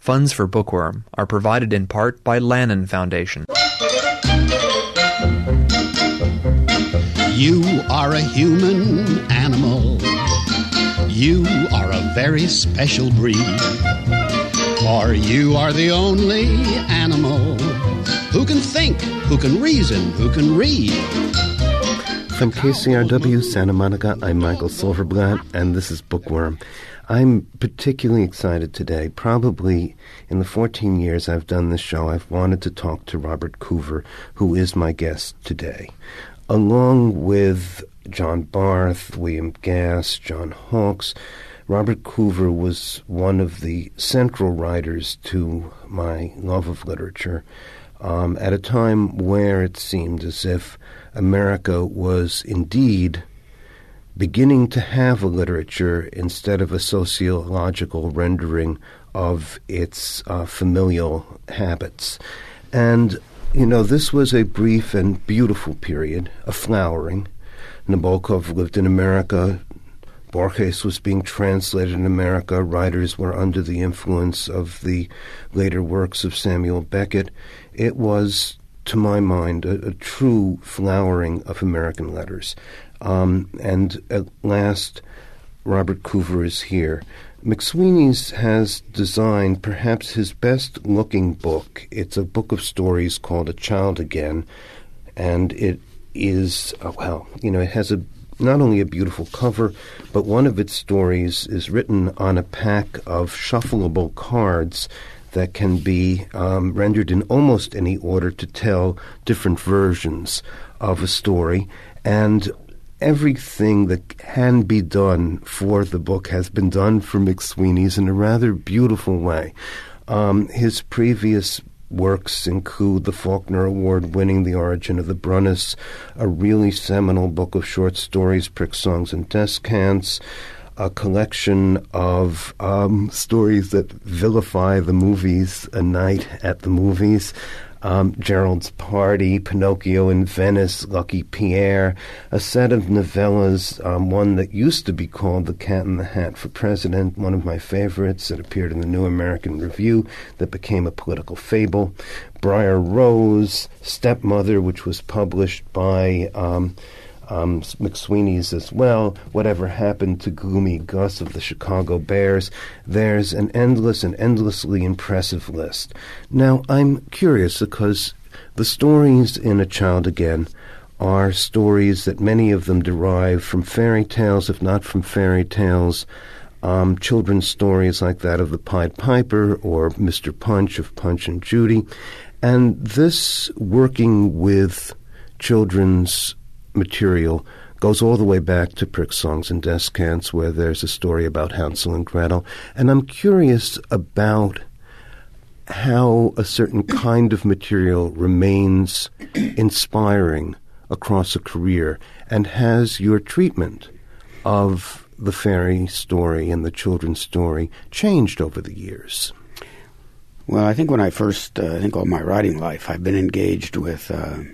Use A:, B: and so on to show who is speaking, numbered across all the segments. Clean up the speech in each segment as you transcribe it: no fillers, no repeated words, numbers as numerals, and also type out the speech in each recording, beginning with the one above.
A: Funds for Bookworm are provided in part by Lannan Foundation.
B: You are a human animal. You are a very special breed. For you are the only animal who can think, who can reason, who can read.
C: From KCRW Santa Monica, I'm Michael Silverblatt, and this is Bookworm. I'm particularly excited today. Probably in the 14 years I've done this show, I've wanted to talk to Robert Coover, who is my guest today. Along with John Barth, William Gass, John Hawkes, Robert Coover was one of the central writers to my love of literature at a time where it seemed as if America was indeed beginning to have a literature instead of a sociological rendering of its familial habits. And, you know, this was a brief and beautiful period, a flowering. Nabokov lived in America. Borges was being translated in America. Writers were under the influence of the later works of Samuel Beckett. It was, to my mind, a true flowering of American letters. And at last, Robert Coover is here. McSweeney's has designed perhaps his best-looking book. It's a book of stories called A Child Again, and it is, it has not only a beautiful cover, but one of its stories is written on a pack of shuffleable cards that can be rendered in almost any order to tell different versions of a story. And everything that can be done for the book has been done for McSweeney's in a rather beautiful way. His previous works include the Faulkner Award-winning The Origin of the Brunnis, a really seminal book of short stories, Prick Songs and Descants, a collection of stories that vilify the movies, A Night at the Movies, Gerald's Party, Pinocchio in Venice, Lucky Pierre, a set of novellas, one that used to be called The Cat in the Hat for President, one of my favorites that appeared in the New American Review that became a political fable, Briar Rose, Stepmother, which was published by McSweeney's as well, Whatever Happened to Gloomy Gus of the Chicago Bears. There's an endless and endlessly impressive list. Now, I'm curious because the stories in A Child Again are stories that many of them derive from fairy tales, if not from fairy tales, children's stories like that of the Pied Piper or Mr. Punch of Punch and Judy. And this working with children's material goes all the way back to Prick Songs and Descants, where there's a story about Hansel and Gretel. And I'm curious about how a certain kind of material remains inspiring across a career, and has your treatment of the fairy story and the children's story changed over the years?
D: Well, I think when I first, all my writing life, I've been engaged with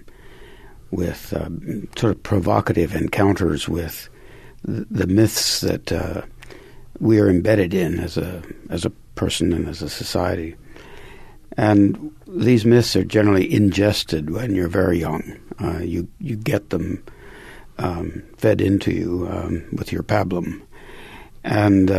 D: sort of provocative encounters with the myths that we are embedded in as a person and as a society. And these myths are generally ingested when you're very young. You get them fed into you with your pablum. And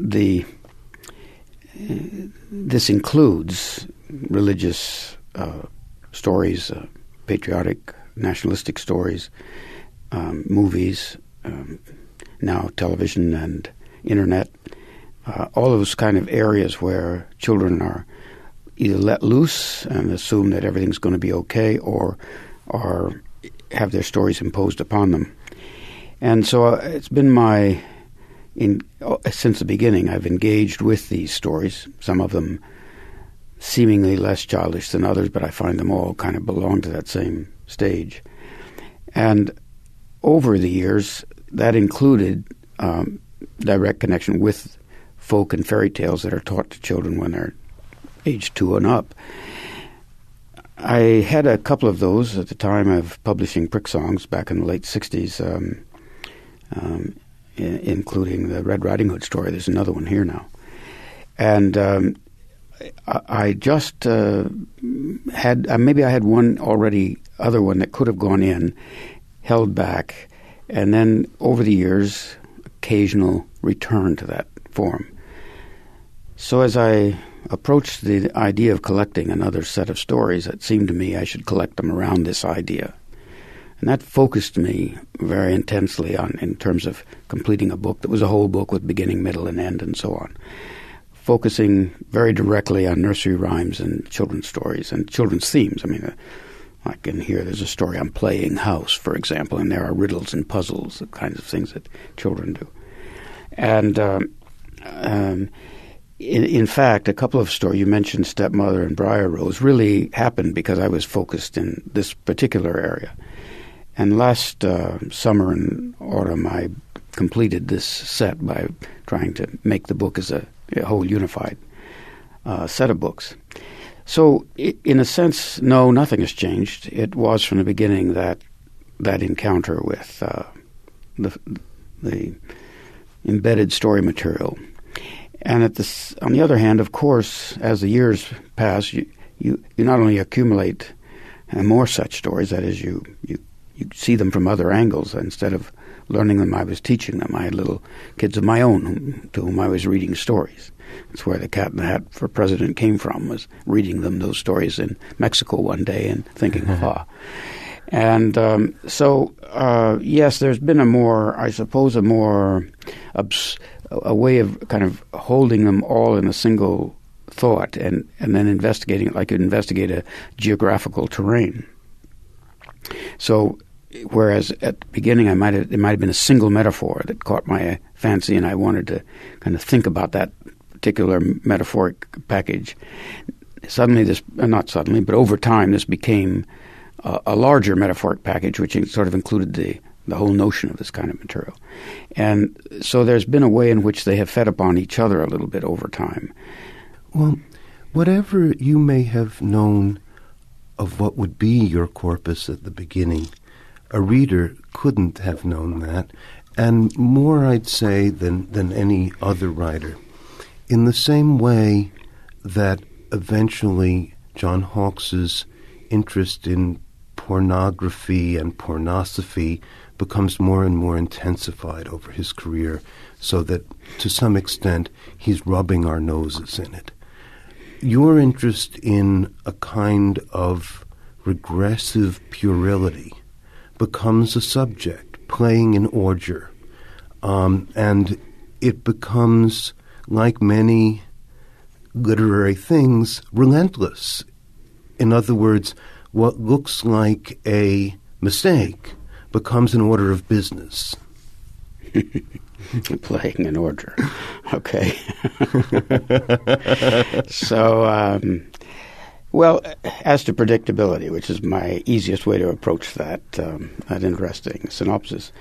D: this includes religious stories, patriotic, nationalistic stories, movies, now television and internet, all those kind of areas where children are either let loose and assume that everything's going to be okay, or have their stories imposed upon them. And so it's been since the beginning, I've engaged with these stories, some of them seemingly less childish than others, but I find them all kind of belong to that same stage. And over the years, that included direct connection with folk and fairy tales that are taught to children when they're age 2 and up. I had a couple of those at the time of publishing Prick Songs back in the late 60s, including the Red Riding Hood story. There's another one here now. And I just had maybe I had one other one that could have gone in, held back, and then over the years, occasional return to that form. So as I approached the idea of collecting another set of stories, it seemed to me I should collect them around this idea. And that focused me very intensely in terms of completing a book that was a whole book with beginning, middle, and end, and so on. Focusing very directly on nursery rhymes and children's stories and children's themes. I mean, like in here, there's a story on playing house, for example, and there are riddles and puzzles, the kinds of things that children do. And in fact, a couple of stories, you mentioned Stepmother and Briar Rose, really happened because I was focused in this particular area. And last summer and autumn, I completed this set by trying to make the book as a whole unified set of books. So, in a sense, no, nothing has changed. It was from the beginning that encounter with the embedded story material. And on the other hand, of course, as the years pass, you not only accumulate more such stories, that is, you see them from other angles. Instead of learning them, I was teaching them. I had little kids of my own to whom I was reading stories. That's where the Cat in the Hat for President came from, was reading them those stories in Mexico one day and thinking, aha. And so, yes, there's been a way of kind of holding them all in a single thought and then investigating it like you'd investigate a geographical terrain. So, whereas at the beginning it might have been a single metaphor that caught my fancy and I wanted to kind of think about that particular metaphoric package. But over time this became a larger metaphoric package which sort of included the whole notion of this kind of material. And so there's been a way in which they have fed upon each other a little bit over time.
C: Well, whatever you may have known of what would be your corpus at the beginning, a reader couldn't have known that, and more, I'd say, than any other writer. In the same way that eventually John Hawkes's interest in pornography and pornosophy becomes more and more intensified over his career, so that to some extent he's rubbing our noses in it. Your interest in a kind of regressive puerility becomes a subject, playing in ordure, and it becomes, like many literary things, relentless. In other words, what looks like a mistake becomes an order of business.
D: Playing in order. Okay. So, well, as to predictability, which is my easiest way to approach that interesting synopsis,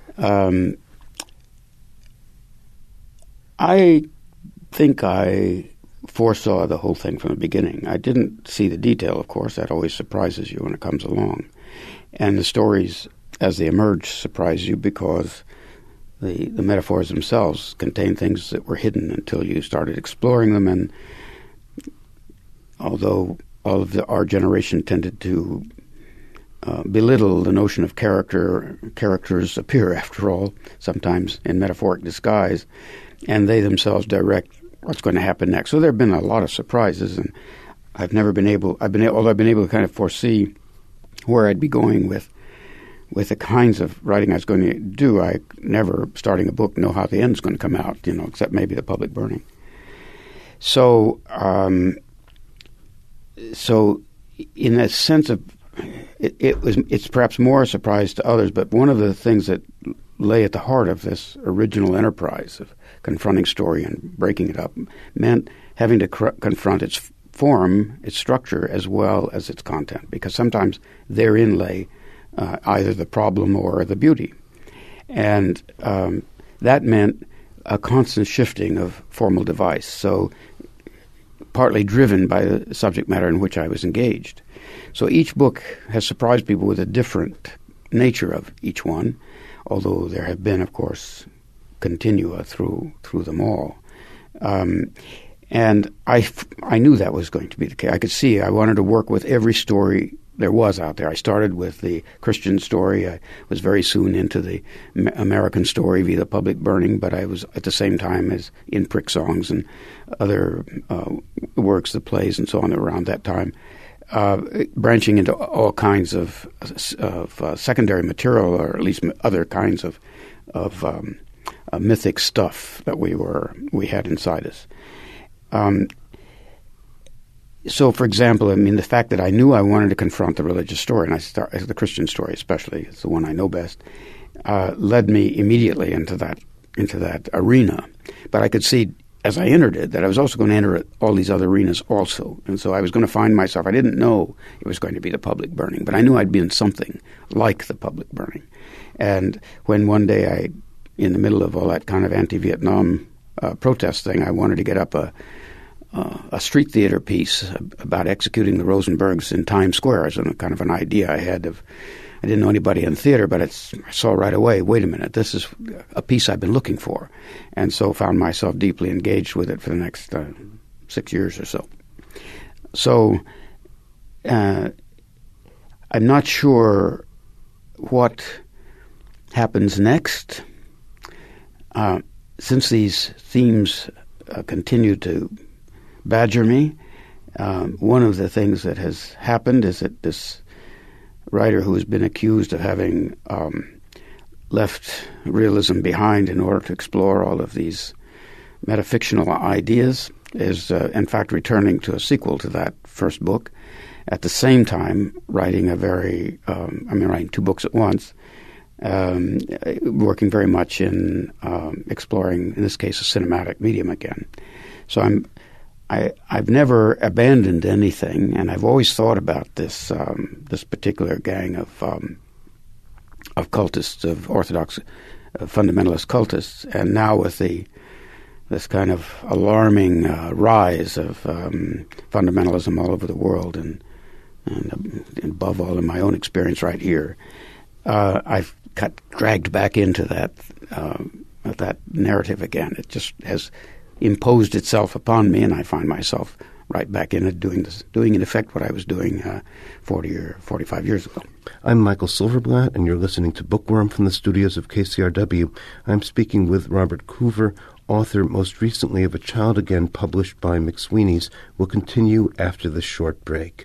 D: I think I foresaw the whole thing from the beginning. I didn't see the detail, of course. That always surprises you when it comes along. And the stories, as they emerge, surprise you because the metaphors themselves contain things that were hidden until you started exploring them. And although all of our generation tended to belittle the notion of characters appear, after all, sometimes in metaphoric disguise, and they themselves direct what's going to happen next. So there have been a lot of surprises, and I've been able to kind of foresee where I'd be going with the kinds of writing I was going to do. I never, starting a book, know how the end's going to come out, except maybe the public burning. So, in a sense of, it's perhaps more a surprise to others, but one of the things that lay at the heart of this original enterprise of confronting story and breaking it up meant having to confront its form, its structure, as well as its content, because sometimes therein lay either the problem or the beauty. And that meant a constant shifting of formal device, so partly driven by the subject matter in which I was engaged. So each book has surprised people with a different nature of each one, although there have been, of course, continua through them all. And I knew that was going to be the case. I could see I wanted to work with every story there was out there. I started with the Christian story. I was very soon into the American story via the public burning, but I was at the same time as in Prick Songs and other works, the plays and so on around that time, branching into all kinds of secondary material, or at least other kinds of mythic stuff that we had inside us. So, for example, I mean, the fact that I knew I wanted to confront the religious story, and the Christian story especially, it's the one I know best, led me immediately into that arena. But I could see as I entered it that I was also going to enter all these other arenas also. And so I was going to find myself, I didn't know it was going to be the public burning, but I knew I'd be in something like the public burning. And when one day in the middle of all that kind of anti-Vietnam protest thing, I wanted to get up a street theater piece about executing the Rosenbergs in Times Square as kind of an idea I had of. I didn't know anybody in theater, but I saw right away, wait a minute, this is a piece I've been looking for. And so found myself deeply engaged with it for the next 6 years or so. So I'm not sure what happens next. Since these themes continue to badger me, one of the things that has happened is that this writer who has been accused of having left realism behind in order to explore all of these metafictional ideas is, in fact, returning to a sequel to that first book. At the same time, writing writing 2 books at once, working very much in exploring, in this case, a cinematic medium again. So I've never abandoned anything, and I've always thought about this particular gang of cultists, of Orthodox fundamentalist cultists, and now with this kind of alarming rise of fundamentalism all over the world, and above all in my own experience right here, I've got dragged back into that narrative again. It just has imposed itself upon me, and I find myself right back in it, doing in effect what I was doing 40 or 45 years ago.
C: I'm Michael Silverblatt, and you're listening to Bookworm from the studios of KCRW. I'm speaking with Robert Coover, author most recently of A Child Again, published by McSweeney's. We'll continue after this short break.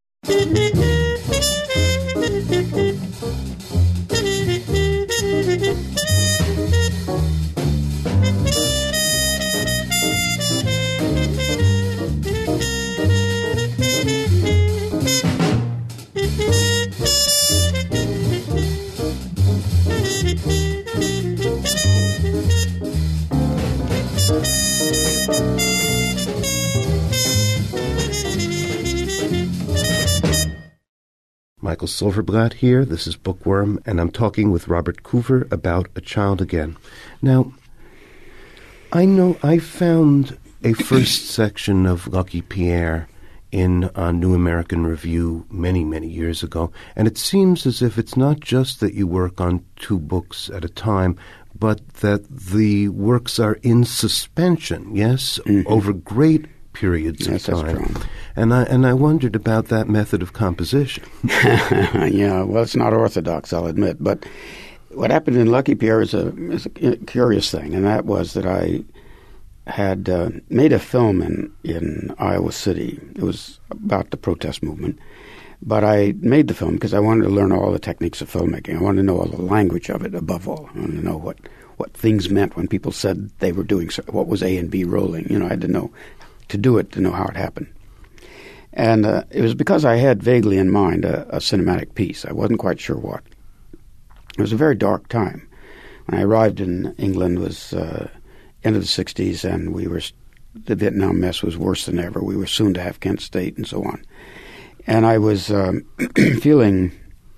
C: Michael Silverblatt here. This is Bookworm, and I'm talking with Robert Coover about A Child Again. Now, I know I found a first section of Lucky Pierre in New American Review many, many years ago, and it seems as if it's not just that you work on 2 books at a time, but that the works are in suspension, yes, over great periods of time.
D: That's true.
C: And I wondered about that method of composition.
D: Yeah, well, it's not orthodox, I'll admit. But what happened in Lucky Pierre is a curious thing, and that was that I had made a film in Iowa City. It was about the protest movement. But I made the film because I wanted to learn all the techniques of filmmaking. I wanted to know all the language of it, above all. I wanted to know what things meant when people said they were doing what was A and B rolling. I had to know to do it, to know how it happened. And it was because I had vaguely in mind a cinematic piece. I wasn't quite sure what. It was a very dark time. When I arrived in England, it was end of the 60s, and the Vietnam mess was worse than ever. We were soon to have Kent State and so on. And I was feeling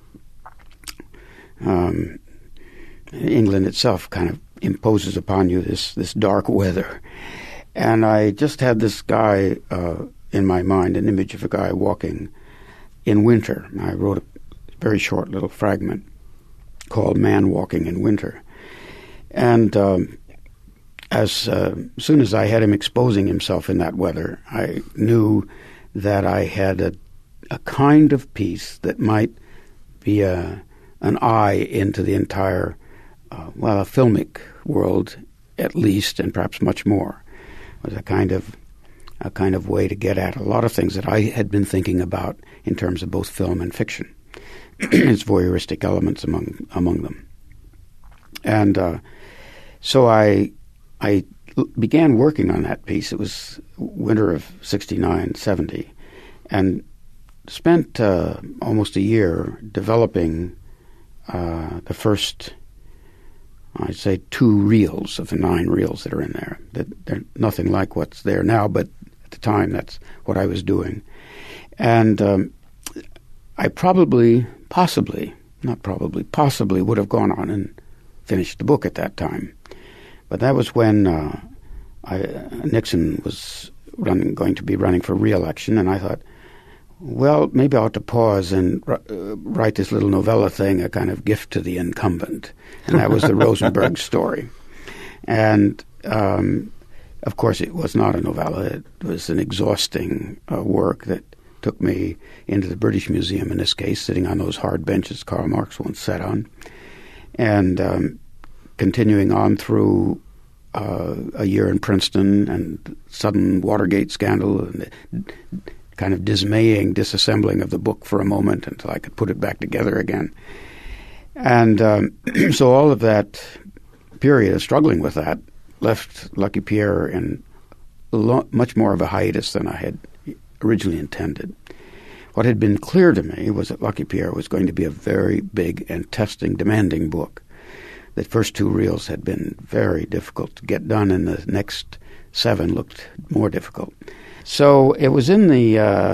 D: England itself kind of imposes upon you this dark weather. And I just had this guy in my mind, an image of a guy walking in winter. I wrote a very short little fragment called Man Walking in Winter. And as soon as I had him exposing himself in that weather, I knew that I had a kind of piece that might be an eye into the entire, a filmic world at least, and perhaps much more. It was a kind of way to get at a lot of things that I had been thinking about in terms of both film and fiction. Its voyeuristic elements among them. And so I began working on that piece. It was winter of 69, 70, and spent almost a year developing the first, I'd say, 2 reels of the 9 reels that are in there. They're nothing like what's there now, but at the time that's what I was doing. And I possibly would have gone on and finished the book at that time. But that was when Nixon was going to be running for re-election, and I thought, well, maybe I ought to pause and write this little novella thing, a kind of gift to the incumbent. And that was the Rosenberg story. And, of course, it was not a novella. It was an exhausting work that took me into the British Museum, in this case, sitting on those hard benches Karl Marx once sat on, and continuing on through a year in Princeton and sudden Watergate scandal and the kind of dismaying disassembling of the book for a moment until I could put it back together again. And so all of that period of struggling with that left Lucky Pierre in much more of a hiatus than I had originally intended. What had been clear to me was that Lucky Pierre was going to be a very big and testing, demanding book. The first 2 reels had been very difficult to get done, and the next 7 looked more difficult. So it was in the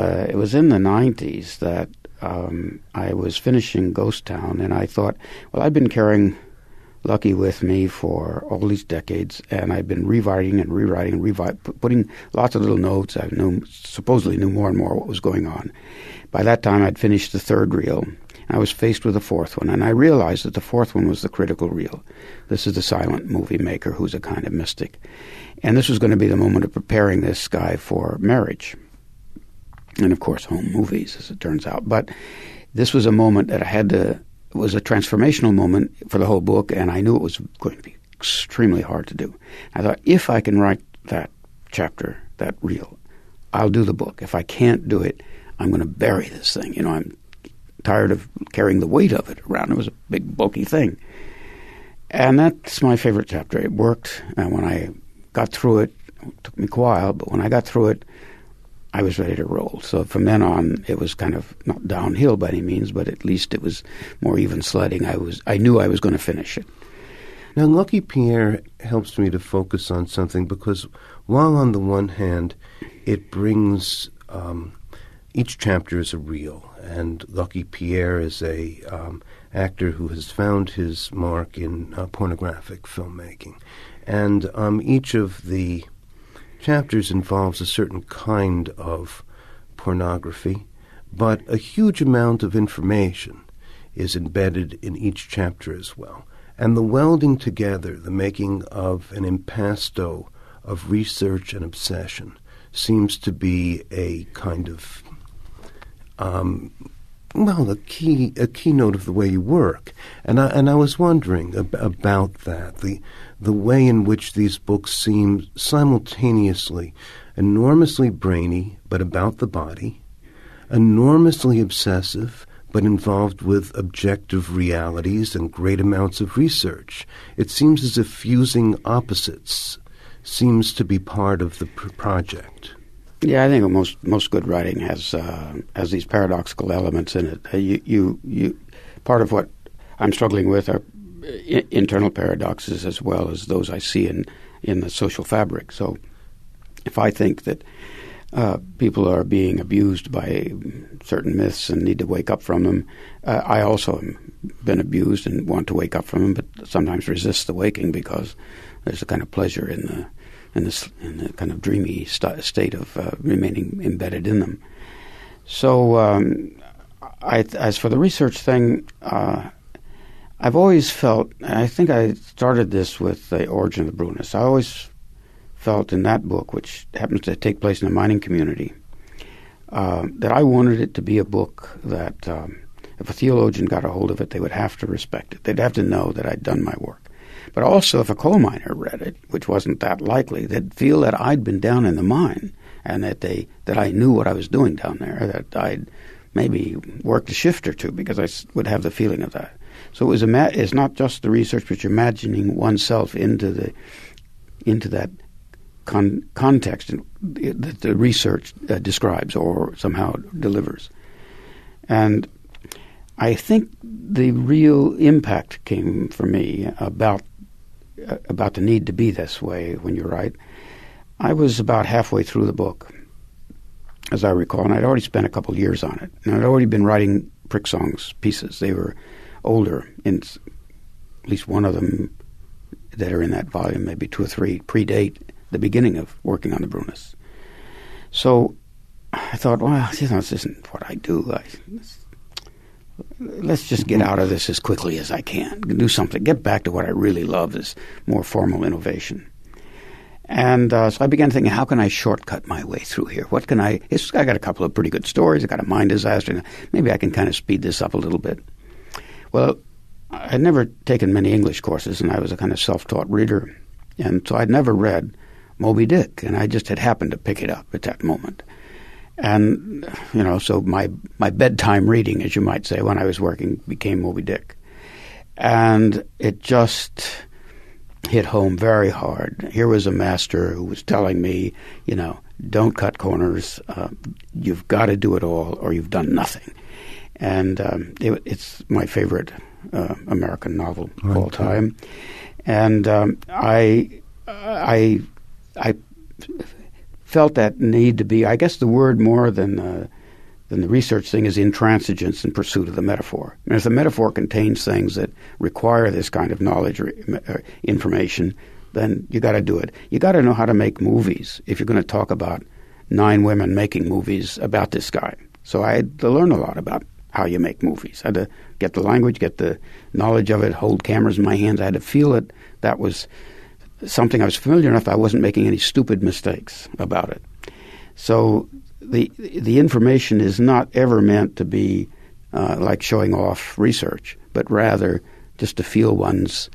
D: 90s that I was finishing Ghost Town, and I thought, well, I've been carrying Lucky with me for all these decades, and I've been rewriting and rewriting, putting lots of little notes. I supposedly knew more and more what was going on. By that time, I'd finished the 3rd reel. I was faced with a 4th one, and I realized that the 4th one was the critical reel. This is the silent movie maker who's a kind of mystic. And this was going to be the moment of preparing this guy for marriage. And, of course, home movies, as it turns out. But this was a moment that it was a transformational moment for the whole book, and I knew it was going to be extremely hard to do. I thought, if I can write that chapter, that reel, I'll do the book. If I can't do it, I'm going to bury this thing. I'm tired of carrying the weight of it around. It was a big, bulky thing. And that's my favorite chapter. It worked, and when I got through it took me a while, but when I got through it, I was ready to roll. So from then on, it was kind of not downhill by any means, but at least it was more even sledding. I knew I was going to finish it.
C: Now, Lucky Pierre helps me to focus on something because while on the one hand, it brings each chapter is a reel, and Lucky Pierre is a actor who has found his mark in pornographic filmmaking. And each of the chapters involves a certain kind of pornography, but a huge amount of information is embedded in each chapter as well. And the welding together, the making of an impasto of research and obsession seems to be a kind of, a keynote of the way you work. And I was wondering about that, the way in which these books seem simultaneously enormously brainy, but about the body, enormously obsessive, but involved with objective realities and great amounts of research. It seems as if fusing opposites seems to be part of the project.
D: Yeah, I think most good writing has these paradoxical elements in it. You part of what I'm struggling with are internal paradoxes as well as those I see in the social fabric. So if I think that people are being abused by certain myths and need to wake up from them, I also have been abused and want to wake up from them, but sometimes resist the waking because there's a kind of pleasure in the kind of dreamy state of remaining embedded in them. So as for the research thing, I've always felt, I think I started this with The Origin of the Brunists. I always felt in that book, which happens to take place in a mining community, that I wanted it to be a book that if a theologian got a hold of it, they would have to respect it. They'd have to know that I'd done my work. But also, if a coal miner read it, which wasn't that likely, they'd feel that I'd been down in the mine and that I knew what I was doing down there, that I'd maybe worked a shift or two, because I would have the feeling of that. So it's not just the research, but you're imagining oneself into that context that the research describes or somehow delivers. And I think the real impact came for me about the need to be this way when you write. I was about halfway through the book, as I recall, and I'd already spent a couple of years on it. And I'd already been writing Prick Songs pieces. They were older, in at least one of them that are in that volume, maybe 2 or 3, predate the beginning of working on the Brunists. So I thought, well, this isn't what I do. Let's just get out of this as quickly as I can. Do something. Get back to what I really love, is more formal innovation. And so I began thinking, how can I shortcut my way through here? I got a couple of pretty good stories. I got a mine disaster. Maybe I can kind of speed this up a little bit. Well, I'd never taken many English courses, and I was a kind of self-taught reader. And so I'd never read Moby Dick, and I just had happened to pick it up at that moment. And, so my bedtime reading, as you might say, when I was working, became Moby Dick. And it just hit home very hard. Here was a master who was telling me, don't cut corners. You've got to do it all, or you've done nothing. And it's my favorite American novel of all time. And I felt that need to be, I guess the word more than the research thing is intransigence in pursuit of the metaphor. And if the metaphor contains things that require this kind of knowledge or information, then you got to do it. You got to know how to make movies if you're going to talk about 9 women making movies about this guy. So I had to learn a lot about how you make movies. I had to get the language, get the knowledge of it, hold cameras in my hands. I had to feel it. That was something I was familiar enough I wasn't making any stupid mistakes about it. So the information is not ever meant to be like showing off research, but rather just to feel one's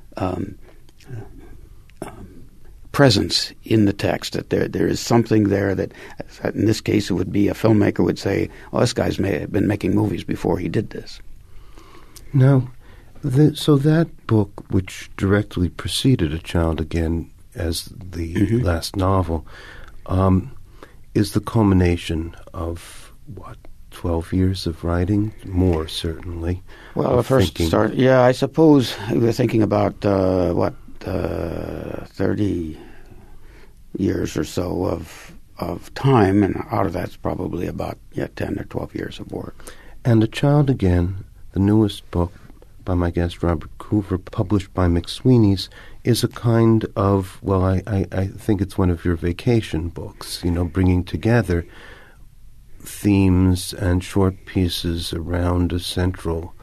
D: presence in the text, that there is something there that, in this case, it would be a filmmaker would say, oh, this guy's been making movies before he did this.
C: Now, so that book, which directly preceded A Child Again as the last novel, is the culmination of, 12 years of writing? More, certainly.
D: Well, the first start, I suppose we were thinking about, 30 years or so of time, and out of that's probably about 10 or 12 years of work.
C: And A Child Again, the newest book by my guest Robert Coover, published by McSweeney's, is a kind of, I think it's one of your vacation books, bringing together themes and short pieces around a central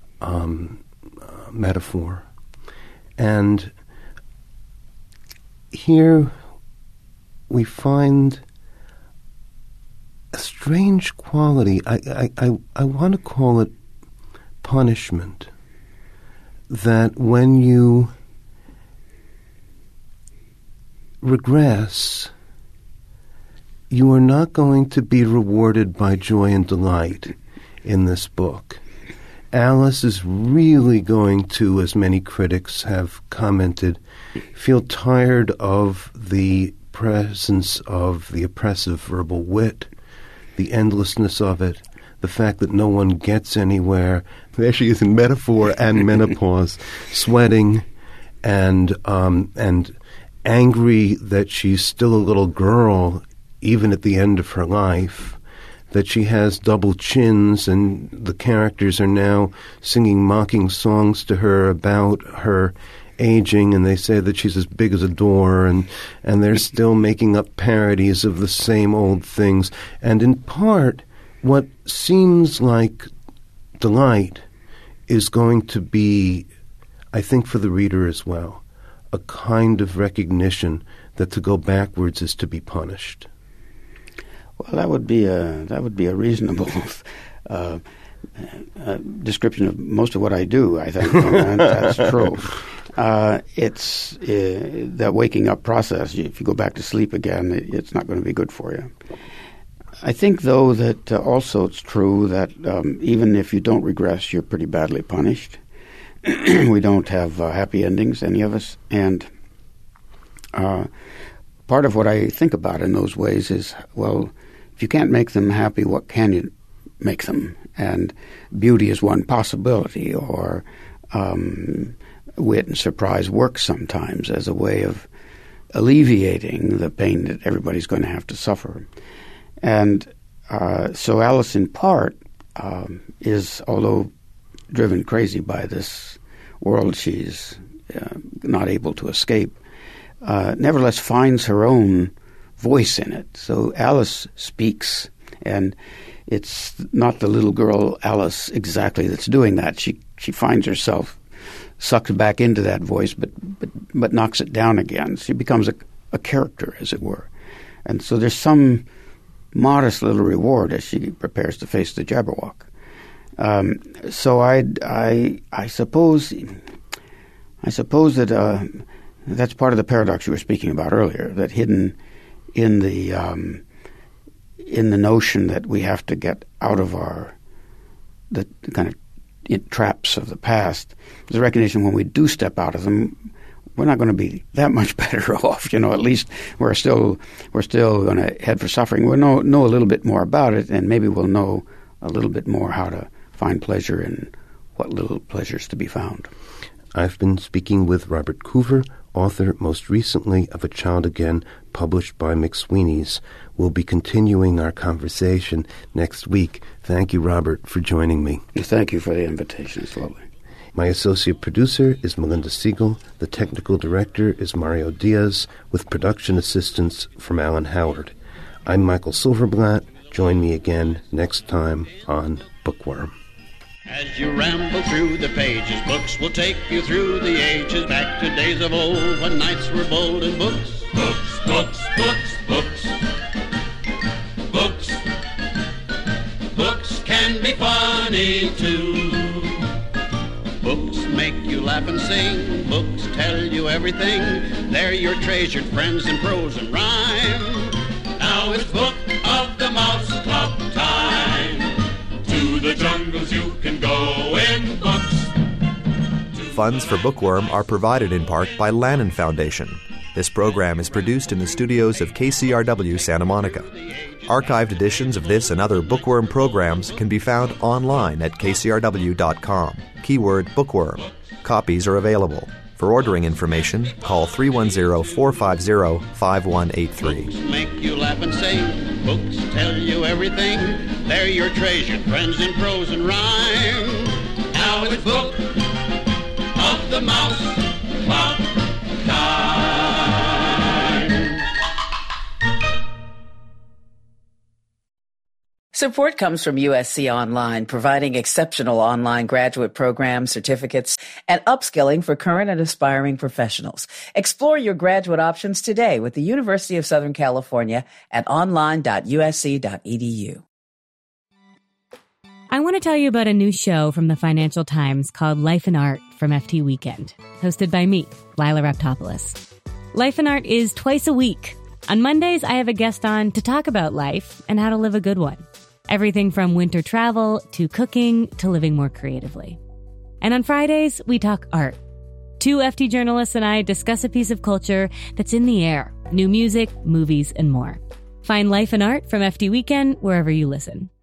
C: metaphor. And here we find a strange quality. I want to call it punishment. That when you regress, you are not going to be rewarded by joy and delight in this book. Alice is really going to, as many critics have commented, feel tired of the presence of the oppressive verbal wit, the endlessness of it, the fact that no one gets anywhere. There she is in metaphor and menopause, sweating and angry that she's still a little girl even at the end of her life, that she has double chins, and the characters are now singing mocking songs to her about her aging, and they say that she's as big as a door, and they're still making up parodies of the same old things. And in part, what seems like delight is going to be, I think for the reader as well, a kind of recognition that to go backwards is to be punished.
D: Well, that would be a reasonable description of most of what I do, I think. And that's true. It's that waking up process. If you go back to sleep again, it's not going to be good for you. I think, though, that also it's true that even if you don't regress, you're pretty badly punished. We don't have happy endings, any of us. And part of what I think about in those ways is, well, if you can't make them happy, what can you make them? And beauty is one possibility, or wit and surprise works sometimes as a way of alleviating the pain that everybody's going to have to suffer. And so Alice, in part, is, although driven crazy by this world she's not able to escape, nevertheless finds her own voice in it. So Alice speaks, and it's not the little girl Alice exactly that's doing that. She finds herself sucked back into that voice, but knocks it down again. She becomes a character, as it were. And so there's some modest little reward as she prepares to face the Jabberwock. So I suppose that that's part of the paradox you were speaking about earlier, that hidden in the notion that we have to get out of the kind of traps of the past, there's a recognition when we do step out of them, we're not going to be that much better off. At least we're still going to head for suffering. We'll know a little bit more about it, and maybe we'll know a little bit more how to find pleasure in what little pleasure's to be found.
C: I've been speaking with Robert Coover, author most recently of A Child Again, published by McSweeney's. We'll be continuing our conversation next week. Thank you, Robert, for joining me.
D: Thank you for the invitation. It's lovely.
C: My associate producer is Melinda Siegel. The technical director is Mario Diaz, with production assistance from Alan Howard. I'm Michael Silverblatt. Join me again next time on Bookworm.
B: As you ramble through the pages, books will take you through the ages, back to days of old when knights were bold and books. Books, books, books, books. Books. Books can be funny too. Books make you laugh and sing. Books tell you everything. They're your treasured friends in prose and rhyme. Now it's Book of the Mouse Club time. To the jungles you can go in books.
A: Funds for Bookworm are provided in part by Lannan Foundation. This program is produced in the studios of KCRW Santa Monica. Archived editions of this and other Bookworm programs can be found online at kcrw.com. Keyword Bookworm. Copies are available. For ordering information, call 310-450-5183.
B: Books make you laugh and sing. Books tell you everything. They're your treasured friends in prose and rhyme. Now it's Book of the Mouse Club time.
E: Support comes from USC Online, providing exceptional online graduate programs, certificates, and upskilling for current and aspiring professionals. Explore your graduate options today with the University of Southern California at online.usc.edu.
F: I want to tell you about a new show from the Financial Times called Life and Art from FT Weekend, hosted by me, Lila Raptopoulos. Life and Art is twice a week. On Mondays, I have a guest on to talk about life and how to live a good one. Everything from winter travel to cooking to living more creatively. And on Fridays, we talk art. Two FT journalists and I discuss a piece of culture that's in the air, new music, movies, and more. Find Life and Art from FT Weekend wherever you listen.